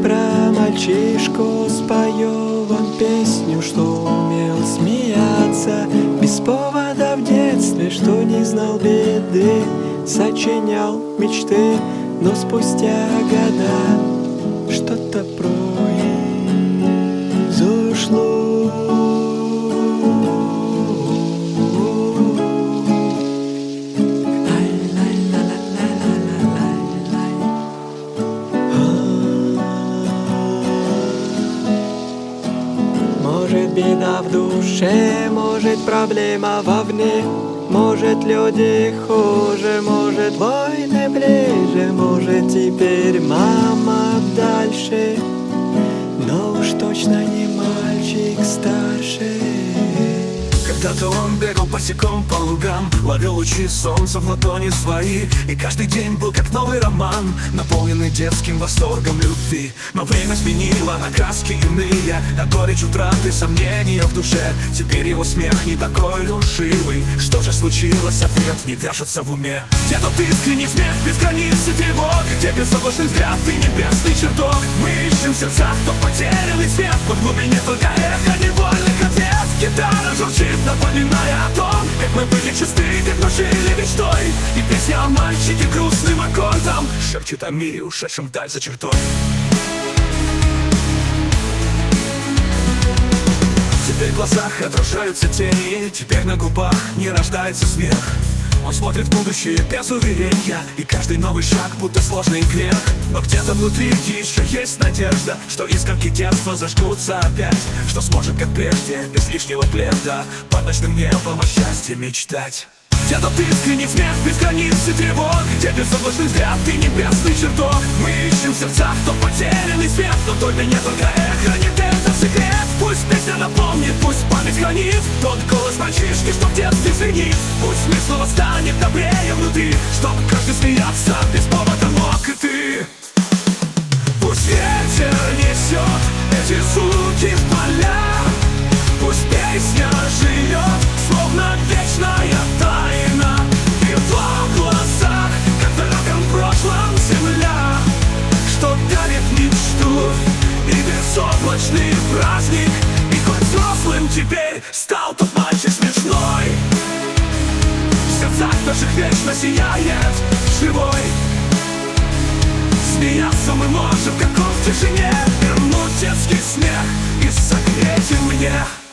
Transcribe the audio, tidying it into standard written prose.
про мальчишку, спою вам песню, что умел смеяться без повода в детстве, что не знал беды, сочинял мечты, но спустя года что-то произошло. Может, беда в душе, может, проблема вовне, может, люди хуже, может, войны ближе, может, теперь мама дальше, но уж точно не мальчик старше. Когда-то он бегал босиком по лугам, ловил лучи солнца в ладони свои, и каждый день был как новый роман, наполненный детским восторгом любви. Но время сменило окраски иные, а горечь утраты, сомнения в душе. Теперь его смех не такой лживый. Что же случилось, ответ не вяжется в уме. Где тот искренний смех без границ и тревог, где безоблачный взгляд и небесный чертог. Мы ищем в сердцах тот потерянный свет, в глубине только эхо невольных ответ. Гитара журчит, напоминая о том, как мы были чисты, как мы жили мечтой. И песня о мальчике грустным аккордом шепчет о мире, ушедшем вдаль за чертой. Теперь в глазах отражаются тени, теперь на губах не рождается смех. Он смотрит в будущее без уверения, и каждый новый шаг будто сложный грех. Но где-то внутри еще есть надежда, что искорки детства зажгутся опять, что сможет, как прежде, без лишнего пледа, под ночным небом о счастье мечтать. Где тот искренний смех без границ и тревог, где безоблачный взгляд и небесный чертог. Мы ищем в сердцах тот потерянный свет, но только не только эхо, не это секрет. Пусть песня напомнит, пусть память хранит тот голос мальчишки, что в детстве звенит. Пусть мир снова станет добрее внутри, чтоб каждый смеяться без повода мог и ты. Пусть ветер несет эти звуки в поля, пусть песня живет, словно вечная тайна. И в двух глазах, как в далеком прошлом земля, что дарит мечту и безоблачный праздник. И хоть взрослым теперь стал тот мальчик смешной, в сердцах наших вечно сияет живой. Смеяться мы можем, как он в тишине, вернуть детский смех и согреть мне.